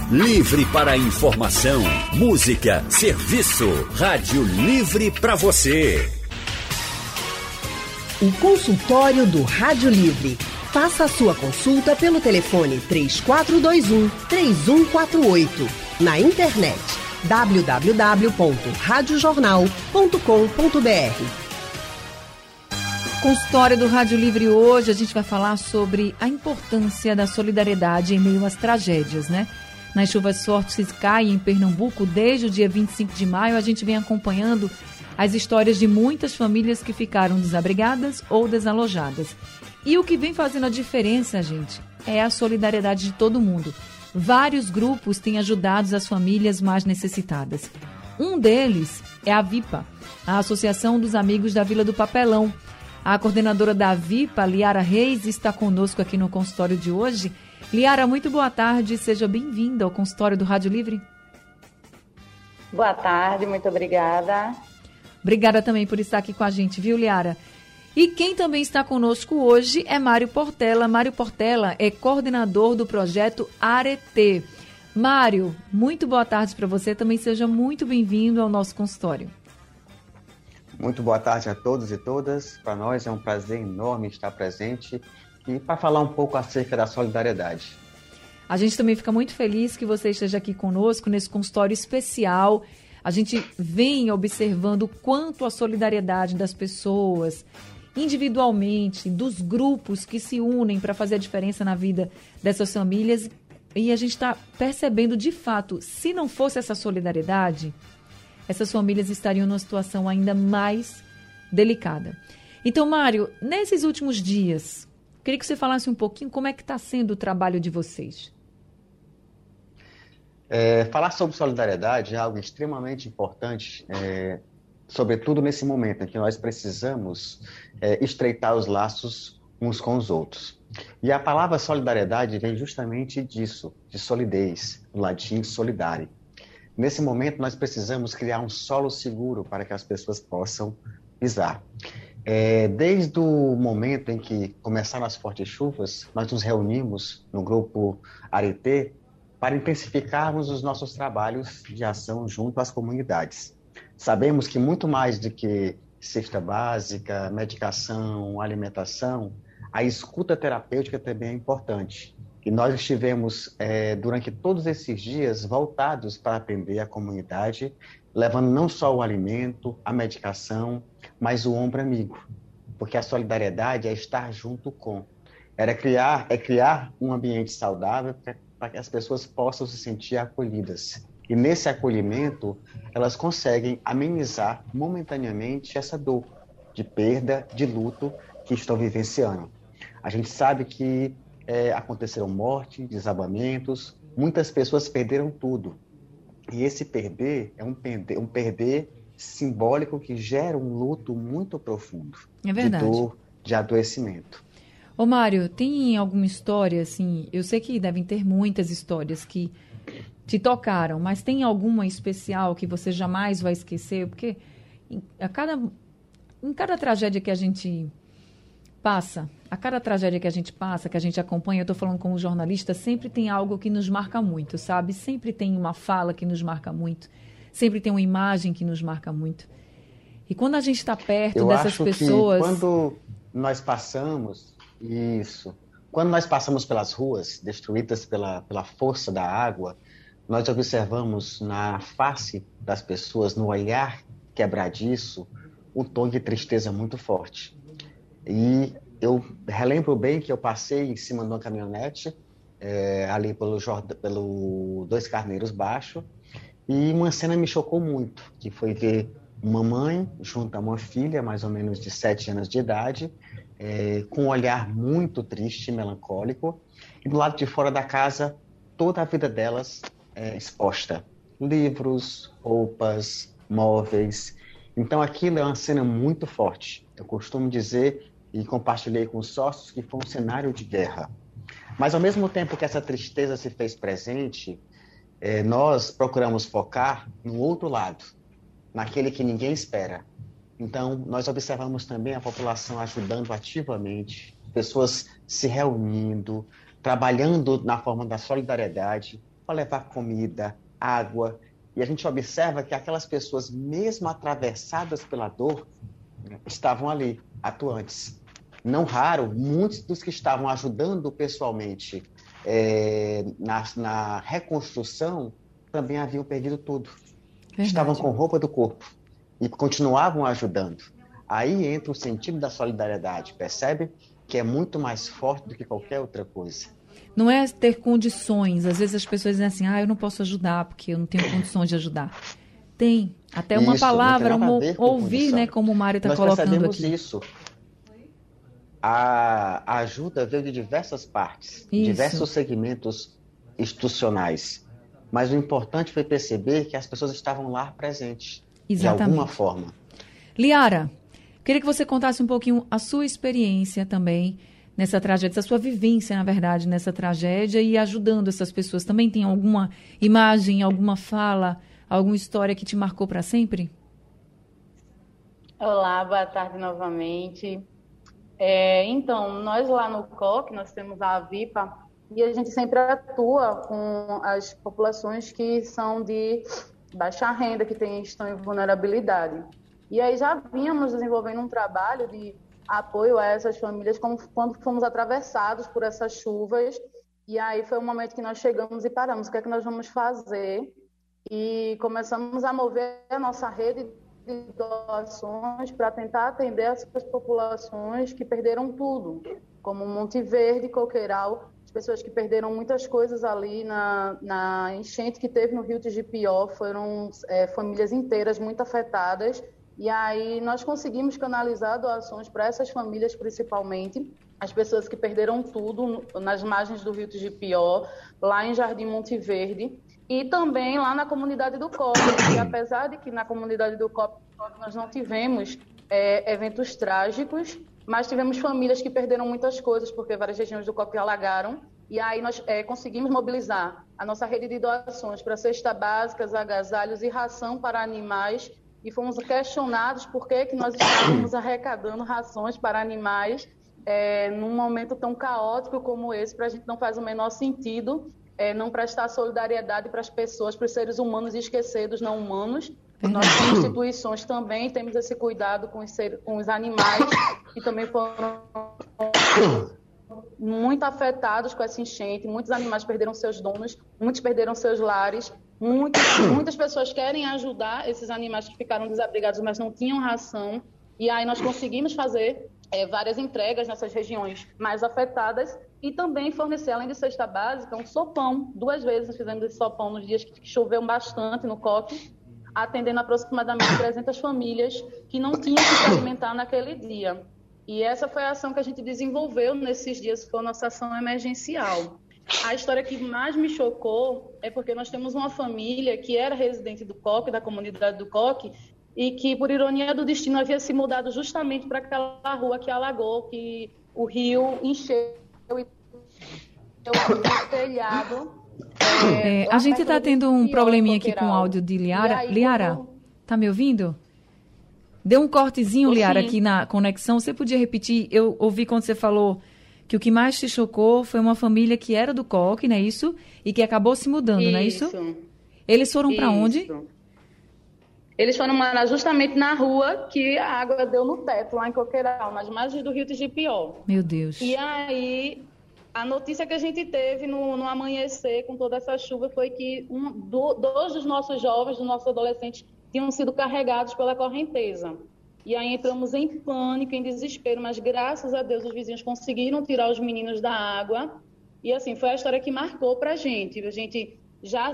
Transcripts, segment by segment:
Livre para informação, música, serviço. Rádio Livre para você. O consultório do Rádio Livre. Faça a sua consulta pelo telefone 3421-3148. Na internet www.radiojornal.com.br. Consultório do Rádio Livre hoje, a gente vai falar sobre a importância da solidariedade em meio às tragédias, né? Nas chuvas fortes que caem em Pernambuco desde o dia 25 de maio, a gente vem acompanhando as histórias de muitas famílias que ficaram desabrigadas ou desalojadas. E o que vem fazendo a diferença, gente, é a solidariedade de todo mundo. Vários grupos têm ajudado as famílias mais necessitadas. Um deles é a VIPA, a Associação dos Amigos da Vila do Papelão. A coordenadora da VIPA, Liara Reis, está conosco aqui no consultório de hoje. Liara, muito boa tarde, seja bem-vinda ao consultório do Rádio Livre. Boa tarde, muito obrigada. Obrigada também por estar aqui com a gente, viu, Liara? E quem também está conosco hoje é Mário Portela. Mário Portela é coordenador do projeto Areté. Mário, muito boa tarde para você, também seja muito bem-vindo ao nosso consultório. Muito boa tarde a todos e todas. Para nós é um prazer enorme estar presente e para falar um pouco acerca da solidariedade. A gente também fica muito feliz que você esteja aqui conosco nesse consultório especial. A gente vem observando o quanto a solidariedade das pessoas, individualmente, dos grupos que se unem para fazer a diferença na vida dessas famílias. E a gente está percebendo, de fato, se não fosse essa solidariedade, essas famílias estariam numa situação ainda mais delicada. Então, Mário, nesses últimos dias, queria que você falasse um pouquinho como é que está sendo o trabalho de vocês. Falar sobre solidariedade é algo extremamente importante, sobretudo nesse momento em que nós precisamos estreitar os laços uns com os outros. E a palavra solidariedade vem justamente disso, de solidez, no latim solidare. Nesse momento nós precisamos criar um solo seguro para que as pessoas possam pisar. Desde o momento em que começaram as fortes chuvas, nós nos reunimos no grupo Areté para intensificarmos os nossos trabalhos de ação junto às comunidades. Sabemos que muito mais do que cesta básica, medicação, alimentação, a escuta terapêutica também é importante. E nós estivemos, durante todos esses dias, voltados para atender a comunidade, levando não só o alimento, a medicação, mas o ombro amigo. Porque a solidariedade é estar junto com. Criar um ambiente saudável para que as pessoas possam se sentir acolhidas. E nesse acolhimento, elas conseguem amenizar momentaneamente essa dor de perda, de luto que estão vivenciando. A gente sabe que aconteceram mortes, desabamentos, muitas pessoas perderam tudo. E esse perder é um perder simbólico que gera um luto muito profundo. É verdade. De dor, de adoecimento. Ô Mário, tem alguma história, assim, eu sei que devem ter muitas histórias que te tocaram, mas tem alguma especial que você jamais vai esquecer? Porque em cada tragédia que a gente passa, que a gente acompanha, eu estou falando como jornalista, sempre tem algo que nos marca muito, sabe? Sempre tem uma fala que nos marca muito, sempre tem uma imagem que nos marca muito. E quando a gente está perto dessas pessoas... Quando nós passamos pelas ruas destruídas pela força da água, nós observamos na face das pessoas, no olhar quebradiço, um tom de tristeza muito forte. E eu relembro bem que eu passei em cima de uma caminhonete, ali pelo Dois Carneiros Baixo, e uma cena me chocou muito, que foi ver uma mãe junto a uma filha, mais ou menos de 7 anos de idade, com um olhar muito triste e melancólico, e do lado de fora da casa, toda a vida delas exposta. Livros, roupas, móveis. Então aquilo é uma cena muito forte. Eu costumo dizer, e compartilhei com os sócios, que foi um cenário de guerra. Mas ao mesmo tempo que essa tristeza se fez presente, nós procuramos focar no outro lado, naquele que ninguém espera. Então, nós observamos também a população ajudando ativamente, pessoas se reunindo, trabalhando na forma da solidariedade, para levar comida, água. E a gente observa que aquelas pessoas, mesmo atravessadas pela dor, estavam ali, atuantes. Não raro, muitos dos que estavam ajudando pessoalmente na reconstrução também haviam perdido tudo. Verdade. Estavam com roupa do corpo e continuavam ajudando. Aí entra o sentido da solidariedade, percebe? Que é muito mais forte do que qualquer outra coisa. Não é ter condições. Às vezes as pessoas dizem assim, eu não posso ajudar porque eu não tenho condições de ajudar. Tem. Até uma palavra, ouvir, né, como o Mário está colocando aqui. Nós percebemos isso. A ajuda veio de diversas partes, diversos segmentos institucionais. Mas o importante foi perceber que as pessoas estavam lá presentes, exatamente, de alguma forma. Liara, queria que você contasse um pouquinho a sua experiência também nessa tragédia, a sua vivência, na verdade, nessa tragédia e ajudando essas pessoas. Também tem alguma imagem, alguma fala, alguma história que te marcou para sempre? Olá, boa tarde novamente. Então, nós lá no COC, nós temos a AVIPA e a gente sempre atua com as populações que são de baixa renda, que estão em vulnerabilidade. E aí já vínhamos desenvolvendo um trabalho de apoio a essas famílias quando fomos atravessados por essas chuvas. E aí foi um momento que nós chegamos e paramos. O que é que nós vamos fazer? E começamos a mover a nossa rede de doações para tentar atender essas populações que perderam tudo, como Monte Verde, Coqueiral, as pessoas que perderam muitas coisas ali na enchente que teve no Rio Tigipió, foram famílias inteiras muito afetadas. E aí nós conseguimos canalizar doações para essas famílias, principalmente as pessoas que perderam tudo nas margens do Rio Tigipió, lá em Jardim Monte Verde, e também lá na comunidade do COP, que apesar de que na comunidade do COP nós não tivemos eventos trágicos, mas tivemos famílias que perderam muitas coisas, porque várias regiões do COP alagaram, e aí nós conseguimos mobilizar a nossa rede de doações para cesta básicas, agasalhos e ração para animais, e fomos questionados por que nós estávamos arrecadando rações para animais num momento tão caótico como esse. Para a gente não faz o menor sentido não prestar solidariedade para as pessoas, para os seres humanos e esquecer dos não humanos. Nós, como instituições, também temos esse cuidado com os animais, que também foram muito afetados com essa enchente. Muitos animais perderam seus donos, muitos perderam seus lares. Muitas pessoas querem ajudar esses animais que ficaram desabrigados, mas não tinham ração. E aí nós conseguimos fazer várias entregas nessas regiões mais afetadas e também fornecer, além de cesta básica, um sopão. 2 vezes nós fizemos esse sopão nos dias que choveu bastante no COC, atendendo aproximadamente 300 famílias que não tinham que se alimentar naquele dia. E essa foi a ação que a gente desenvolveu nesses dias, foi a nossa ação emergencial. A história que mais me chocou é porque nós temos uma família que era residente do COC, da comunidade do COC, e que, por ironia do destino, havia se mudado justamente para aquela rua que alagou, que o rio encheu e o telhado. A gente está tendo um probleminha aqui com o áudio de Liara. Liara, tá me ouvindo? Deu um cortezinho, Liara, aqui na conexão. Você podia repetir? Eu ouvi quando você falou que o que mais te chocou foi uma família que era do COC, não é isso? E que acabou se mudando, não é isso? Eles foram para onde? Eles foram morar justamente na rua que a água deu no teto, lá em Coqueiral, nas margens do Rio Tigipió. Meu Deus. E aí, a notícia que a gente teve no amanhecer com toda essa chuva foi que 2 dos nossos jovens, dos nossos adolescentes, tinham sido carregados pela correnteza. E aí entramos em pânico, em desespero, mas graças a Deus os vizinhos conseguiram tirar os meninos da água. E assim, foi a história que marcou pra gente. A gente já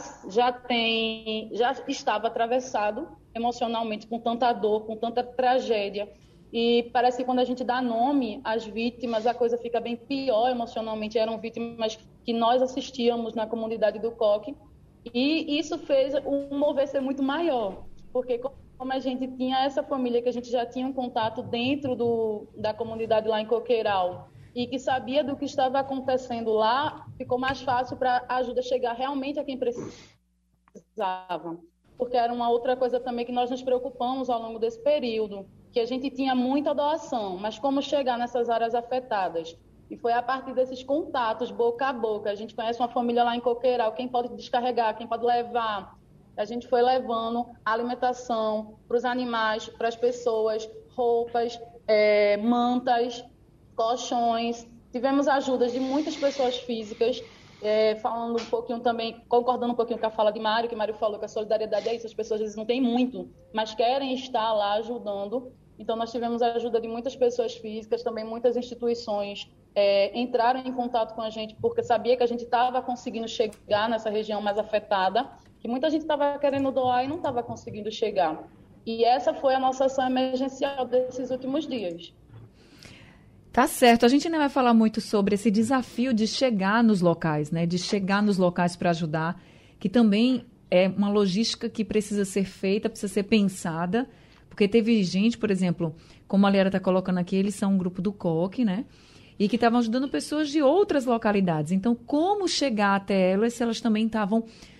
estava atravessado emocionalmente com tanta dor, com tanta tragédia. E parece que quando a gente dá nome às vítimas, a coisa fica bem pior emocionalmente. Eram vítimas que nós assistíamos na comunidade do COC. E isso fez um mover ser muito maior, porque como a gente tinha essa família que a gente já tinha um contato dentro da comunidade lá em Coqueiral e que sabia do que estava acontecendo lá, ficou mais fácil para a ajuda chegar realmente a quem precisava. Porque era uma outra coisa também que nós nos preocupamos ao longo desse período, que a gente tinha muita doação, mas como chegar nessas áreas afetadas? E foi a partir desses contatos, boca a boca. A gente conhece uma família lá em Coqueiral, quem pode descarregar, quem pode levar. A gente foi levando alimentação para os animais, para as pessoas, roupas, mantas, colchões. Tivemos ajudas de muitas pessoas físicas, falando um pouquinho também, concordando um pouquinho com a fala de Mário, que Mário falou que a solidariedade é isso, as pessoas às vezes não têm muito, mas querem estar lá ajudando. Então, nós tivemos a ajuda de muitas pessoas físicas, também muitas instituições entraram em contato com a gente, porque sabia que a gente estava conseguindo chegar nessa região mais afetada, que muita gente estava querendo doar e não estava conseguindo chegar. E essa foi a nossa ação emergencial desses últimos dias. Tá certo. A gente ainda vai falar muito sobre esse desafio de chegar nos locais, né? De chegar nos locais para ajudar, que também é uma logística que precisa ser feita, precisa ser pensada, porque teve gente, por exemplo, como a Liara está colocando aqui, eles são um grupo do COC, né? E que estavam ajudando pessoas de outras localidades. Então, como chegar até elas se elas também estavam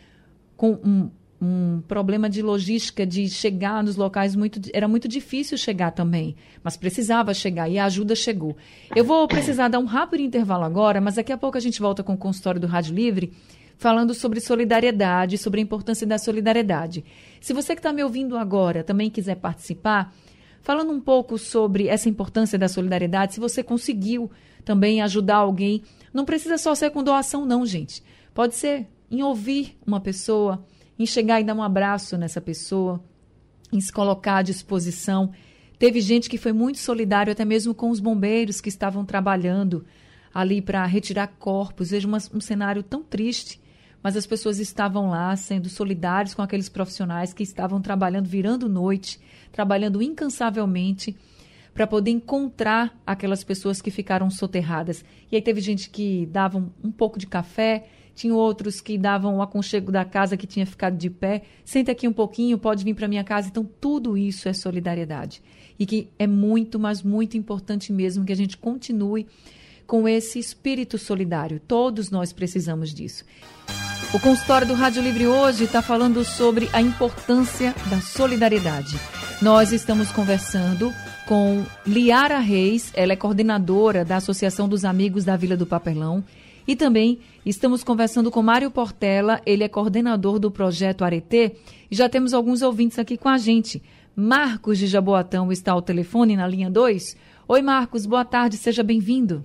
com um problema de logística, de chegar nos locais, era muito difícil chegar também, mas precisava chegar e a ajuda chegou. Eu vou precisar dar um rápido intervalo agora, mas daqui a pouco a gente volta com o consultório do Rádio Livre, falando sobre solidariedade, sobre a importância da solidariedade. Se você que está me ouvindo agora também quiser participar, falando um pouco sobre essa importância da solidariedade, se você conseguiu também ajudar alguém, não precisa só ser com doação não, gente. Pode ser em ouvir uma pessoa, em chegar e dar um abraço nessa pessoa, em se colocar à disposição. Teve gente que foi muito solidário, até mesmo com os bombeiros que estavam trabalhando ali para retirar corpos. Veja um cenário tão triste, mas as pessoas estavam lá sendo solidários com aqueles profissionais que estavam trabalhando, virando noite, trabalhando incansavelmente para poder encontrar aquelas pessoas que ficaram soterradas. E aí teve gente que dava um pouco de café, tinha outros que davam o aconchego da casa que tinha ficado de pé. Senta aqui um pouquinho, pode vir para minha casa. Então, tudo isso é solidariedade. E que é muito, mas muito importante mesmo que a gente continue com esse espírito solidário. Todos nós precisamos disso. O consultório do Rádio Livre hoje está falando sobre a importância da solidariedade. Nós estamos conversando com Liara Reis, ela é coordenadora da Associação dos Amigos da Vila do Papelão. E também estamos conversando com Mário Portela, ele é coordenador do projeto Aretê. E já temos alguns ouvintes aqui com a gente. Marcos de Jaboatão está ao telefone na linha 2. Oi, Marcos, boa tarde, seja bem-vindo.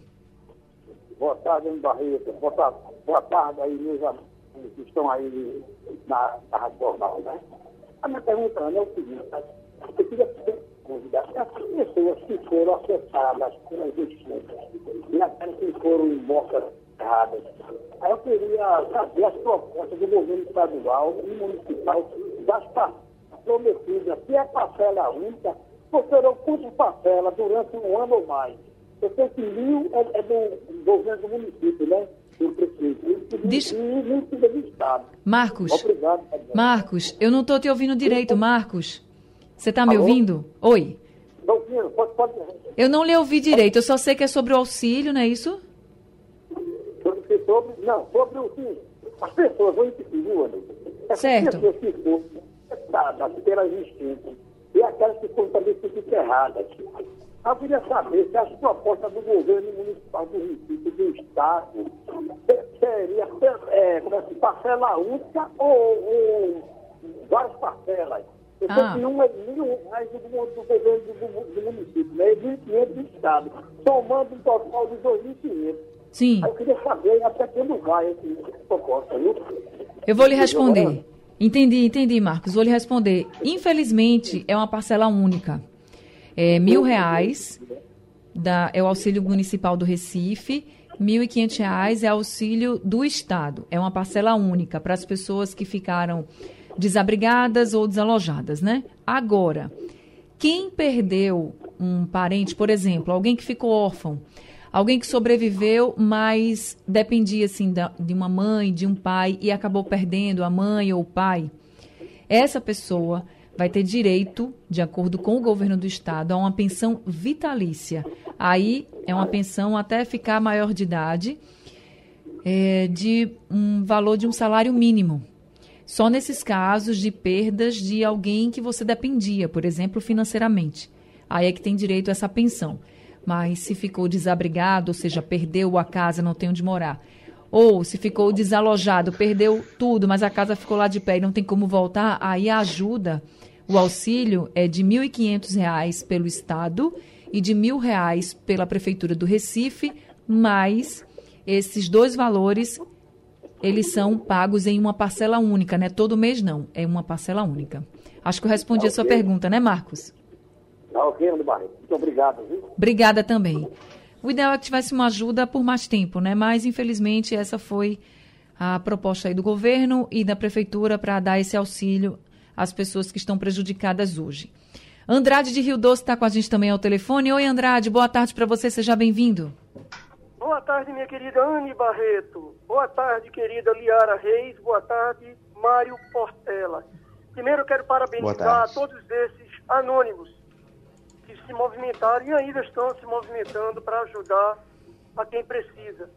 Boa tarde, Ana Barreto. Boa tarde aí, meus amigos que estão aí na Rádio Jornal, né? A minha pergunta, Ana, é o seguinte: eu queria saber essas pessoas que foram afetadas pelas enchentes e aquelas que foram mortas erradas. Aí eu queria saber as propostas do governo estadual e municipal das parcelas prometidas, se é parcela única, ou serão quantas parcelas durante um ano ou mais. Eu sei que 1.000 é do governo do município, né? Do prefeito. E não precisa do Estado. Marcos, obrigado. Marcos, eu não estou te ouvindo direito, Marcos. Você está me ouvindo? Oi. Pode. Eu não lhe ouvi direito, eu só sei que é sobre o auxílio, não é isso? Sobre o que as pessoas vão interferir, certo. As pessoas que foram afetadas pelas enchentes e aquelas que foram também enterradas. Eu queria saber se as propostas do governo municipal do Recife, do Estado, seria parcela única ou várias parcelas. Eu sei que não é R$1.000 do governo do município, né? É R$1.500 do Estado, somando um total de R$2.500. Sim. Aí eu queria saber até quando vai essa proposta, viu? Eu vou lhe responder. Entendi, Marcos. Vou lhe responder. Infelizmente, é uma parcela única. É R$1.000 é o auxílio municipal do Recife, R$1.500 é auxílio do Estado. É uma parcela única para as pessoas que ficaram desabrigadas ou desalojadas, né? Agora, quem perdeu um parente, por exemplo, alguém que ficou órfão, alguém que sobreviveu, mas dependia assim de uma mãe, de um pai e acabou perdendo a mãe ou o pai, essa pessoa vai ter direito, de acordo com o governo do estado, a uma pensão vitalícia. Aí é uma pensão até ficar maior de idade, de um valor de um salário mínimo. Só nesses casos de perdas de alguém que você dependia, por exemplo, financeiramente. Aí é que tem direito a essa pensão. mas se ficou desabrigado, ou seja, perdeu a casa, não tem onde morar, ou se ficou desalojado, perdeu tudo, mas a casa ficou lá de pé e não tem como voltar, aí a ajuda, o auxílio é de R$ 1.500 pelo Estado e de R$ 1.000 pela Prefeitura do Recife, mas esses dois valores, eles são pagos em uma parcela única, né? Todo mês não, é uma parcela única. Acho que eu respondi a sua pergunta, né, Marcos? Ok, Ana Barreto. Muito obrigado, viu? Obrigada também. O ideal é que tivesse uma ajuda por mais tempo, né? Mas, infelizmente, essa foi a proposta aí do governo e da prefeitura para dar esse auxílio às pessoas que estão prejudicadas hoje. Andrade de Rio Doce está com a gente também ao telefone. Oi, Andrade, boa tarde para você, seja bem-vindo. Boa tarde, minha querida Anne Barreto. Boa tarde, querida Liara Reis. Boa tarde, Mário Portela. Primeiro, eu quero parabenizar a todos esses anônimos que se movimentaram e ainda estão se movimentando para ajudar a quem precisa.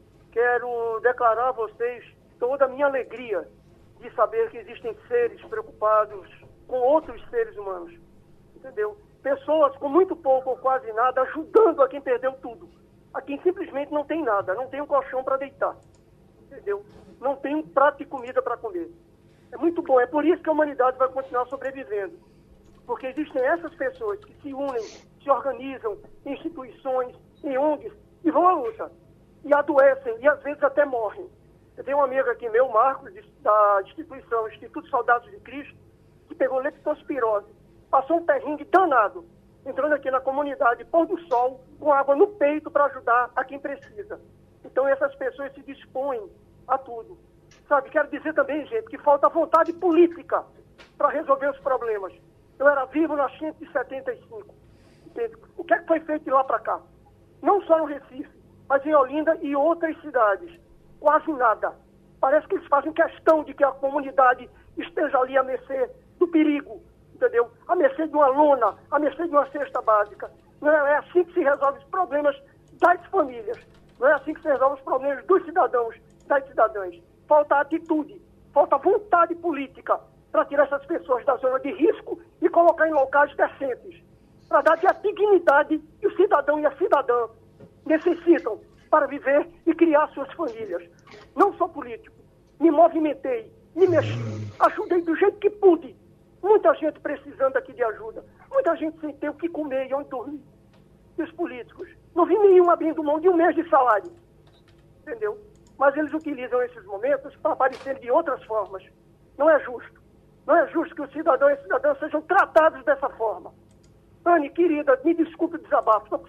Quero declarar a vocês toda a minha alegria de saber que existem seres preocupados com outros seres humanos, entendeu? Pessoas com muito pouco ou quase nada ajudando a quem perdeu tudo, a quem simplesmente não tem nada, não tem um colchão para deitar, entendeu? Não tem um prato de comida para comer. É muito bom, é por isso que a humanidade vai continuar sobrevivendo. Porque existem essas pessoas que se unem, se organizam em instituições, em ONGs, e vão à luta. E adoecem, e às vezes até morrem. Eu tenho um amigo aqui meu, Marcos, da instituição Instituto Soldados de Cristo, que pegou leptospirose. Passou um perrengue danado, entrando aqui na comunidade Pôr do Sol, com água no peito para ajudar a quem precisa. Então essas pessoas se dispõem a tudo. Sabe, quero dizer também, gente, que falta vontade política para resolver os problemas. Eu era vivo na nascente de 75. Entende? O que é que foi feito de lá para cá? Não só no Recife, mas em Olinda e outras cidades. Quase nada. Parece que eles fazem questão de que a comunidade esteja ali à mercê do perigo, entendeu? À mercê de uma lona, à mercê de uma cesta básica. Não é assim que se resolve os problemas das famílias. Não é assim que se resolve os problemas dos cidadãos, das cidadãs. Falta atitude, falta vontade política para tirar essas pessoas da zona de risco e colocar em locais decentes, para dar a dignidade que o cidadão e a cidadã necessitam para viver e criar suas famílias. Não sou político, me movimentei, me mexi, ajudei do jeito que pude. Muita gente precisando aqui de ajuda, muita gente sem ter o que comer e onde dormir. E os políticos, não vi nenhum abrindo mão de um mês de salário, entendeu? Mas eles utilizam esses momentos para aparecer de outras formas. Não é justo. Não é justo que o cidadão e a cidadã sejam tratados dessa forma. Anne, querida, me desculpe o desabafo. Estou com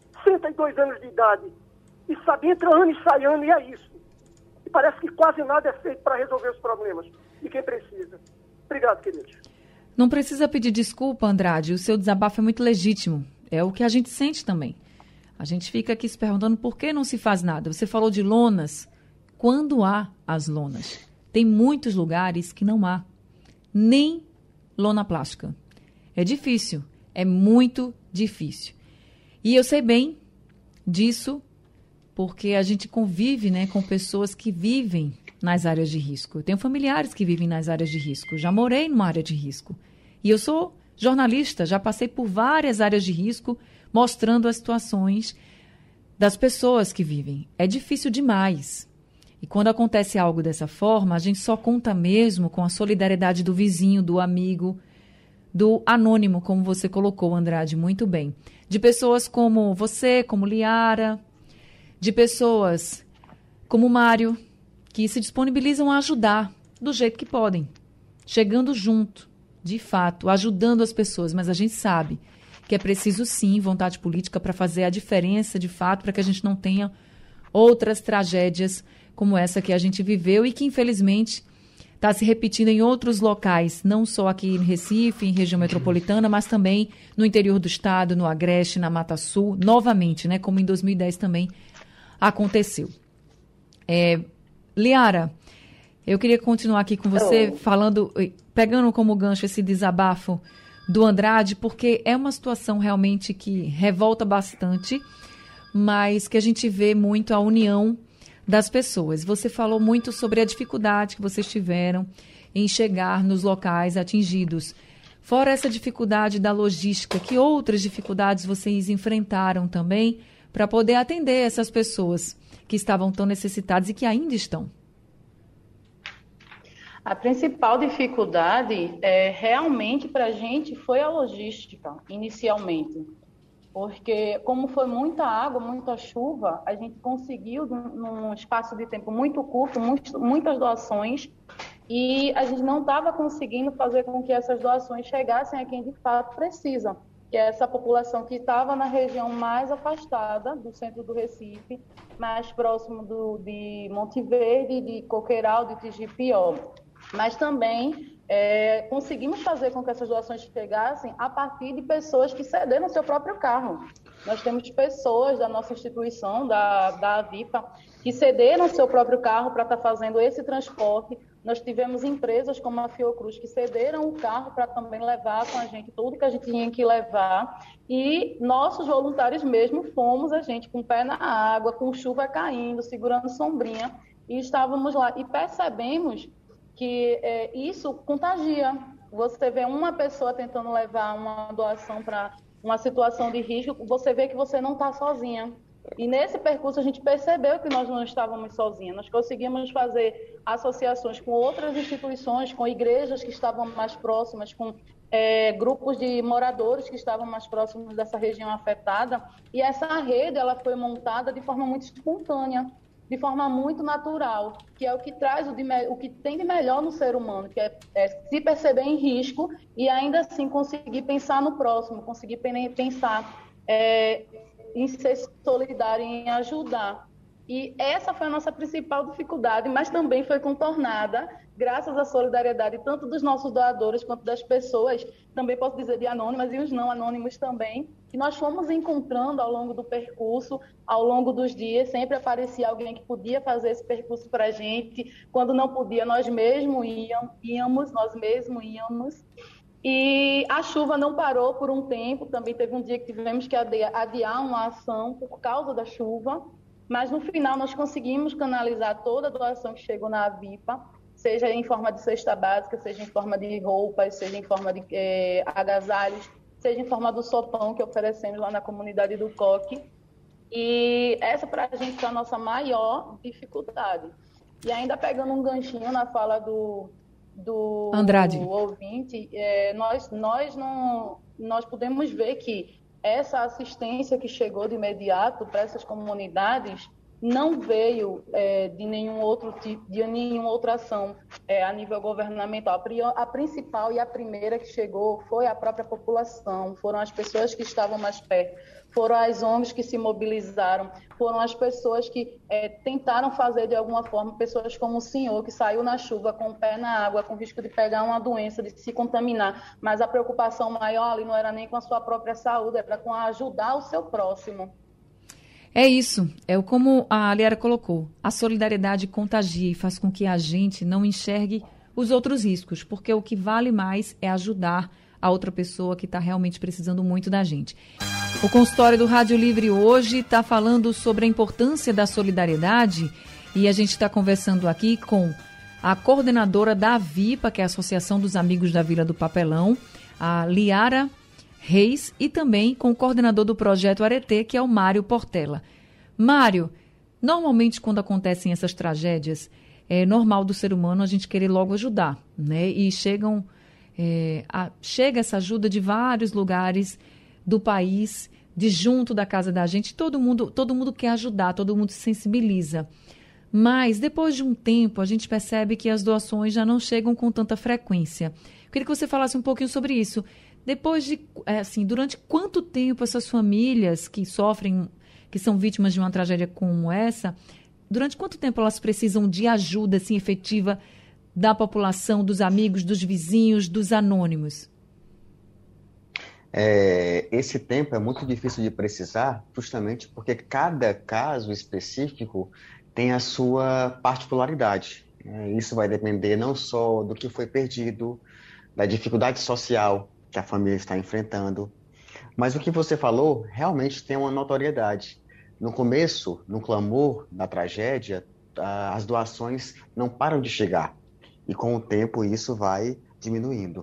62 anos de idade. E sabe, entra ano e sai ano e é isso. E parece que quase nada é feito para resolver os problemas de quem precisa. Obrigado, queridos. Não precisa pedir desculpa, Andrade. O seu desabafo é muito legítimo. É o que a gente sente também. A gente fica aqui se perguntando por que não se faz nada. Você falou de lonas. Quando há as lonas? Tem muitos lugares que não há nem lona plástica. É difícil, é muito difícil. E eu sei bem disso porque a gente convive, né, com pessoas que vivem nas áreas de risco. Eu tenho familiares que vivem nas áreas de risco. Já morei numa área de risco. E eu sou jornalista, já passei por várias áreas de risco mostrando as situações das pessoas que vivem. É difícil demais. E quando acontece algo dessa forma, a gente só conta mesmo com a solidariedade do vizinho, do amigo, do anônimo, como você colocou, Andrade, muito bem. De pessoas como você, como Liara, de pessoas como Mário, que se disponibilizam a ajudar do jeito que podem, chegando junto, de fato, ajudando as pessoas. Mas a gente sabe que é preciso, sim, vontade política para fazer a diferença, de fato, para que a gente não tenha outras tragédias como essa que a gente viveu e que, infelizmente, está se repetindo em outros locais, não só aqui em Recife, em região metropolitana, mas também no interior do estado, no Agreste, na Mata Sul, novamente, né, como em 2010 também aconteceu. Liara, eu queria continuar aqui com você falando, pegando como gancho esse desabafo do Andrade, porque é uma situação realmente que revolta bastante, mas que a gente vê muito a união das pessoas. Você falou muito sobre a dificuldade que vocês tiveram em chegar nos locais atingidos. Fora essa dificuldade da logística, que outras dificuldades vocês enfrentaram também para poder atender essas pessoas que estavam tão necessitadas e que ainda estão? A principal dificuldade realmente para a gente foi a logística, inicialmente. Porque como foi muita água, muita chuva, a gente conseguiu, num espaço de tempo muito curto, muitas doações, e a gente não estava conseguindo fazer com que essas doações chegassem a quem de fato precisa, que é essa população que estava na região mais afastada do centro do Recife, mais próximo de Monte Verde, de Coqueiral, de Tigipió. Mas também conseguimos fazer com que essas doações chegassem a partir de pessoas que cederam seu próprio carro. Nós temos pessoas da nossa instituição, da Avipa, que cederam seu próprio carro para estar fazendo esse transporte. Nós tivemos empresas como a Fiocruz que cederam o carro para também levar com a gente tudo que a gente tinha que levar. E nossos voluntários mesmo fomos a gente com o pé na água, com chuva caindo, segurando sombrinha, e estávamos lá e percebemos que isso contagia. Você vê uma pessoa tentando levar uma doação para uma situação de risco, você vê que você não está sozinha. E nesse percurso a gente percebeu que nós não estávamos sozinhos. Nós conseguimos fazer associações com outras instituições, com igrejas que estavam mais próximas, com grupos de moradores que estavam mais próximos dessa região afetada. E essa rede ela foi montada de forma muito espontânea, de forma muito natural, que é o que traz o que tem de melhor no ser humano, que é se perceber em risco e ainda assim conseguir pensar no próximo, conseguir pensar em ser solidário, em ajudar. E essa foi a nossa principal dificuldade, mas também foi contornada graças à solidariedade tanto dos nossos doadores quanto das pessoas, também posso dizer de anônimas e os não anônimos também, que nós fomos encontrando ao longo do percurso, ao longo dos dias, sempre aparecia alguém que podia fazer esse percurso para a gente. Quando não podia, nós mesmos íamos. E a chuva não parou por um tempo, também teve um dia que tivemos que adiar uma ação por causa da chuva, mas no final nós conseguimos canalizar toda a doação que chegou na Avipa, seja em forma de cesta básica, seja em forma de roupas, seja em forma de agasalhos, seja em forma do sopão que oferecemos lá na comunidade do Coque. E essa para a gente foi a nossa maior dificuldade. E ainda pegando um ganchinho na fala do Andrade, ouvinte, nós podemos ver que essa assistência que chegou de imediato para essas comunidades não veio de nenhuma outra ação a nível governamental. A principal e a primeira que chegou foi a própria população, foram as pessoas que estavam mais perto, foram as ONGs que se mobilizaram, foram as pessoas que tentaram fazer de alguma forma, pessoas como o senhor, que saiu na chuva com o pé na água, com risco de pegar uma doença, de se contaminar, mas a preocupação maior ali não era nem com a sua própria saúde, era com ajudar o seu próximo. É isso, como a Liara colocou, a solidariedade contagia e faz com que a gente não enxergue os outros riscos, porque o que vale mais é ajudar a outra pessoa que está realmente precisando muito da gente. O consultório do Rádio Livre hoje está falando sobre a importância da solidariedade e a gente está conversando aqui com a coordenadora da Avipa, que é a Associação dos Amigos da Vila do Papelão, a Liara Reis, e também com o coordenador do Projeto Aretê, que é o Mário Portela. Mário, normalmente quando acontecem essas tragédias, é normal do ser humano a gente querer logo ajudar, né? E chega essa ajuda de vários lugares do país, de junto da casa da gente, todo mundo quer ajudar, todo mundo se sensibiliza. Mas depois de um tempo a gente percebe que as doações já não chegam com tanta frequência. Eu queria que você falasse um pouquinho sobre isso. Depois de, durante quanto tempo essas famílias que sofrem, que são vítimas de uma tragédia como essa, durante quanto tempo elas precisam de ajuda assim, efetiva da população, dos amigos, dos vizinhos, dos anônimos? Esse tempo é muito difícil de precisar, justamente porque cada caso específico tem a sua particularidade. Isso vai depender não só do que foi perdido, da dificuldade social que a família está enfrentando, mas o que você falou realmente tem uma notoriedade. No começo, no clamor da tragédia, as doações não param de chegar, e com o tempo isso vai diminuindo.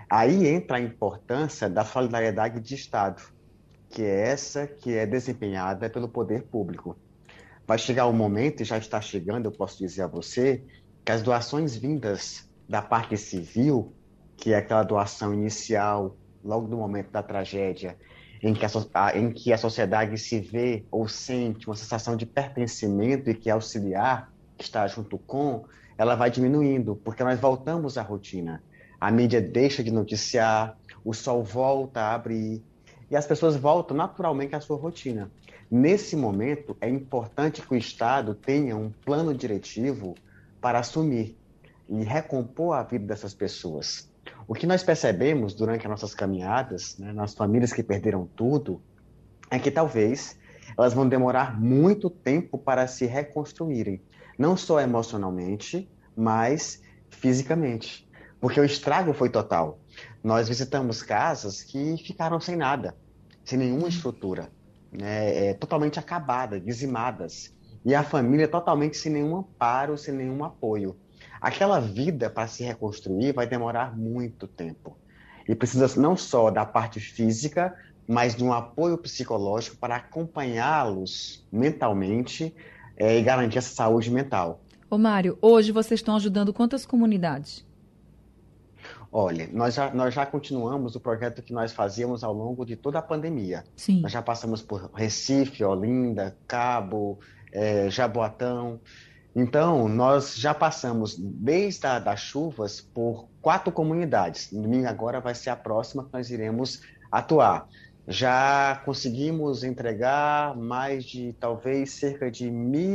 Aí entra a importância da solidariedade de Estado, que é essa que é desempenhada pelo poder público. Vai chegar um momento, e já está chegando, eu posso dizer a você, que as doações vindas da parte civil, que é aquela doação inicial, logo no momento da tragédia, em que a sociedade se vê ou sente uma sensação de pertencimento e que auxiliar, que está junto com, ela vai diminuindo, porque nós voltamos à rotina. A mídia deixa de noticiar, o sol volta a abrir, e as pessoas voltam naturalmente à sua rotina. Nesse momento, é importante que o Estado tenha um plano diretivo para assumir e recompor a vida dessas pessoas. O que nós percebemos durante as nossas caminhadas, né, nas famílias que perderam tudo, é que talvez elas vão demorar muito tempo para se reconstruírem, não só emocionalmente, mas fisicamente, porque o estrago foi total. Nós visitamos casas que ficaram sem nada, sem nenhuma estrutura, né, totalmente acabadas, dizimadas, e a família totalmente sem nenhum amparo, sem nenhum apoio. Aquela vida para se reconstruir vai demorar muito tempo. E precisa não só da parte física, mas de um apoio psicológico para acompanhá-los mentalmente e garantir essa saúde mental. Ô Mário, hoje vocês estão ajudando quantas comunidades? Olha, nós já continuamos o projeto que nós fazíamos ao longo de toda a pandemia. Sim. Nós já passamos por Recife, Olinda, Cabo, Jaboatão. Então, nós já passamos, desde das chuvas, por 4 comunidades. Domingo agora vai ser a próxima que nós iremos atuar. Já conseguimos entregar mais de, talvez, cerca de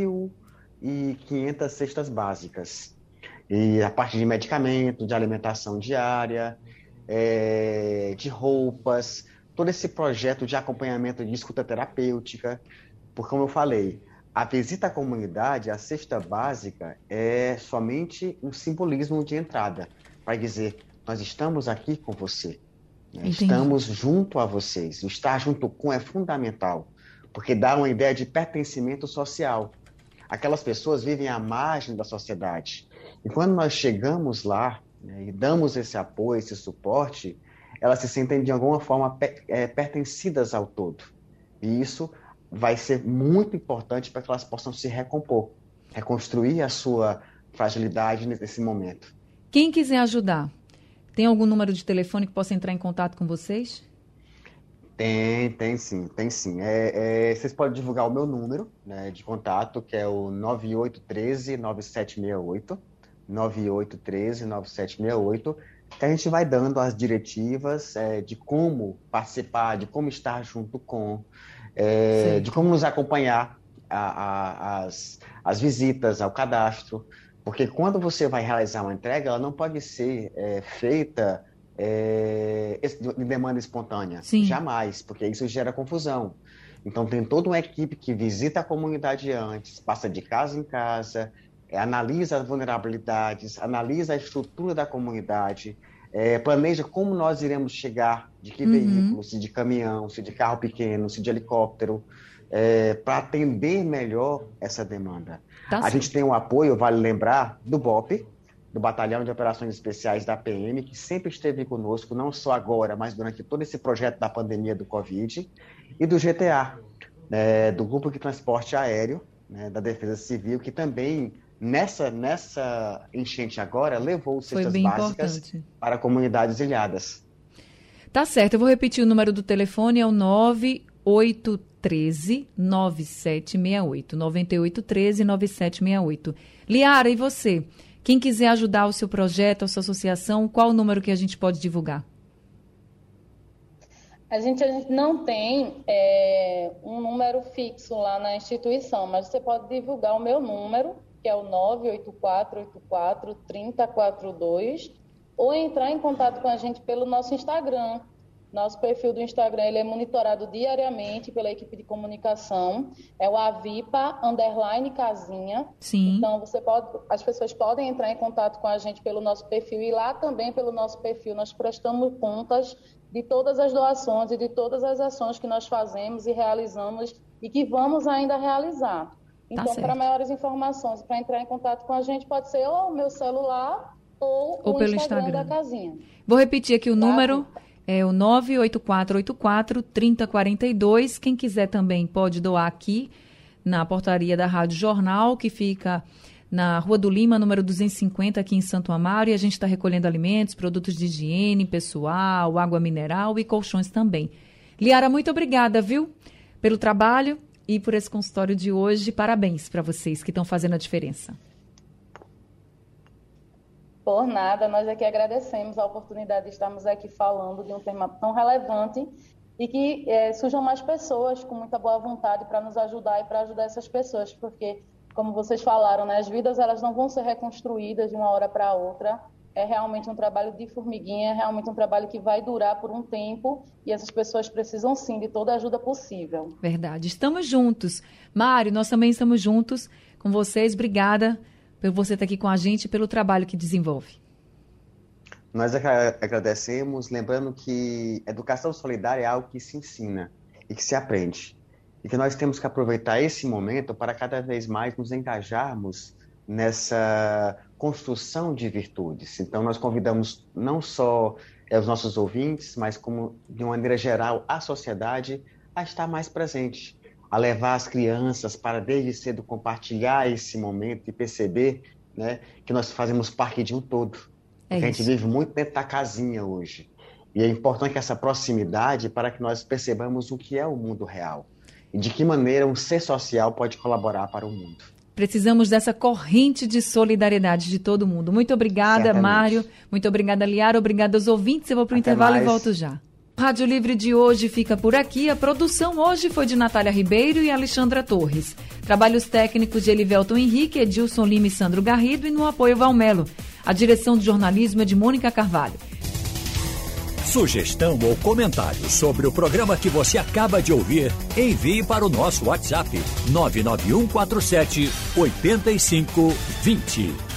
1.500 cestas básicas. E a parte de medicamento, de alimentação diária, de roupas, todo esse projeto de acompanhamento de escuta terapêutica. Porque, como eu falei, a visita à comunidade, a cesta básica, é somente um simbolismo de entrada, para dizer, nós estamos aqui com você, né? Estamos junto a vocês. O estar junto com é fundamental, porque dá uma ideia de pertencimento social. Aquelas pessoas vivem à margem da sociedade. E quando nós chegamos lá, né, e damos esse apoio, esse suporte, elas se sentem de alguma forma pertencidas ao todo. E isso vai ser muito importante para que elas possam se recompor, reconstruir a sua fragilidade nesse momento. Quem quiser ajudar, tem algum número de telefone que possa entrar em contato com vocês? Tem sim. Vocês podem divulgar o meu número, né, de contato, que é o 9813-9768, 9813-9768, que a gente vai dando as diretivas de como participar, de como estar junto com, de como nos acompanhar as visitas ao cadastro, porque quando você vai realizar uma entrega, ela não pode ser feita de demanda espontânea. Sim. Jamais, porque isso gera confusão. Então tem toda uma equipe que visita a comunidade antes, passa de casa em casa, analisa as vulnerabilidades, analisa a estrutura da comunidade, planeja como nós iremos chegar, de que veículo, se de caminhão, se de carro pequeno, se de helicóptero, para atender melhor essa demanda. A gente tem um apoio, vale lembrar, do BOP, do Batalhão de Operações Especiais da PM, que sempre esteve conosco, não só agora, mas durante todo esse projeto da pandemia do Covid, e do GTA, do Grupo de Transporte Aéreo, né, da Defesa Civil, que também, nessa enchente agora, levou cestas básicas importante para comunidades ilhadas. Tá certo, eu vou repetir o número do telefone, é o 9813-9768, 9813-9768. Liara, e você? Quem quiser ajudar o seu projeto, a sua associação, qual o número que a gente pode divulgar? A gente não tem um número fixo lá na instituição, mas você pode divulgar o meu número, que é o 98484-3042, ou entrar em contato com a gente pelo nosso Instagram. Nosso perfil do Instagram ele é monitorado diariamente pela equipe de comunicação, é o avipa_casinha. Sim. Então as pessoas podem entrar em contato com a gente pelo nosso perfil, e lá também pelo nosso perfil nós prestamos contas de todas as doações e de todas as ações que nós fazemos e realizamos e que vamos ainda realizar. Então, para maiores informações, para entrar em contato com a gente, pode ser ou o meu celular ou pelo Instagram da casinha. Vou repetir aqui o número, é o 98484-3042. Quem quiser também pode doar aqui na portaria da Rádio Jornal, que fica na Rua do Lima, número 250, aqui em Santo Amaro. E a gente está recolhendo alimentos, produtos de higiene pessoal, água mineral e colchões também. Liara, muito obrigada, viu, pelo trabalho e por esse consultório de hoje. Parabéns para vocês que estão fazendo a diferença. Por nada, nós aqui agradecemos a oportunidade de estarmos aqui falando de um tema tão relevante e que surjam mais pessoas com muita boa vontade para nos ajudar e para ajudar essas pessoas, porque, como vocês falaram, né, as vidas elas não vão ser reconstruídas de uma hora para outra. É realmente um trabalho de formiguinha, é realmente um trabalho que vai durar por um tempo e essas pessoas precisam, sim, de toda a ajuda possível. Verdade. Estamos juntos. Mário, nós também estamos juntos com vocês. Obrigada por você estar aqui com a gente e pelo trabalho que desenvolve. Nós agradecemos, lembrando que educação solidária é algo que se ensina e que se aprende. E que nós temos que aproveitar esse momento para cada vez mais nos engajarmos nessa construção de virtudes. Então, nós convidamos não só os nossos ouvintes, mas como, de uma maneira geral, a sociedade a estar mais presente, a levar as crianças para, desde cedo, compartilhar esse momento e perceber, né, que nós fazemos parte de um todo. A gente vive muito dentro da casinha hoje. E é importante essa proximidade para que nós percebamos o que é o mundo real e de que maneira um ser social pode colaborar para o mundo. Precisamos dessa corrente de solidariedade de todo mundo. Muito obrigada, certamente. Mário. Muito obrigada, Liara. Obrigada aos ouvintes. Eu vou para o intervalo e volto já. O Rádio Livre de hoje fica por aqui. A produção hoje foi de Natália Ribeiro e Alexandra Torres. Trabalhos técnicos de Elivelton Henrique, Edilson Lima e Sandro Garrido e no apoio Valmelo. A direção de jornalismo é de Mônica Carvalho. Sugestão ou comentário sobre o programa que você acaba de ouvir, envie para o nosso WhatsApp 99147 8520.